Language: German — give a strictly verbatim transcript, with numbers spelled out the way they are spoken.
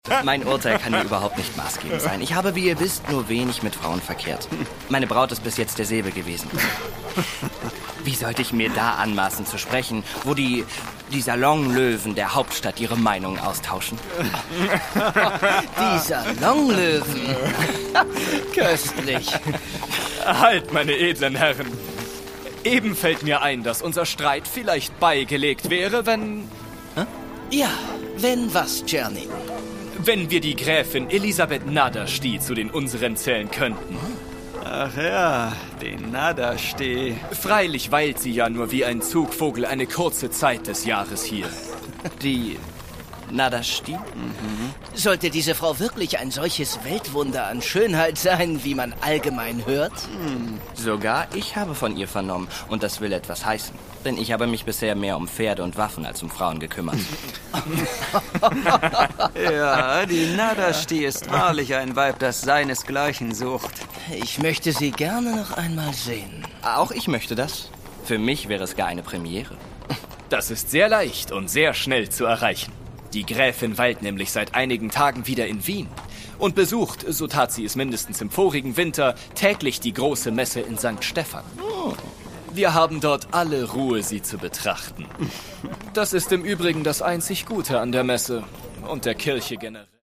Mein Urteil kann hier überhaupt nicht maßgebend sein. Ich habe, wie ihr wisst, nur wenig mit Frauen verkehrt. Meine Braut ist bis jetzt der Säbel gewesen. Wie sollte ich mir da anmaßen zu sprechen, wo die, die Salonlöwen der Hauptstadt ihre Meinungen austauschen? Die Salonlöwen. Köstlich. Halt, meine edlen Herren. Eben fällt mir ein, dass unser Streit vielleicht beigelegt wäre, wenn... Hä? Ja, wenn was, Czerny? Wenn wir die Gräfin Elisabeth Nadersti zu den unseren zählen könnten. Ach ja, den Nadersti. Freilich weilt sie ja nur wie ein Zugvogel eine kurze Zeit des Jahres hier. Die Nadersti? Mhm. Sollte diese Frau wirklich ein solches Weltwunder an Schönheit sein, wie man allgemein hört? Hm. Sogar ich habe von ihr vernommen. Und das will etwas heißen. Denn ich habe mich bisher mehr um Pferde und Waffen als um Frauen gekümmert. Ja, die Nadersti ist wahrlich ein Weib, das seinesgleichen sucht. Ich möchte sie gerne noch einmal sehen. Auch ich möchte das. Für mich wäre es gar eine Premiere. Das ist sehr leicht und sehr schnell zu erreichen. Die Gräfin weilt nämlich seit einigen Tagen wieder in Wien und besucht, so tat sie es mindestens im vorigen Winter, täglich die große Messe in Sankt Stephan. Oh. Wir haben dort alle Ruhe, sie zu betrachten. Das ist im Übrigen das einzig Gute an der Messe und der Kirche generell.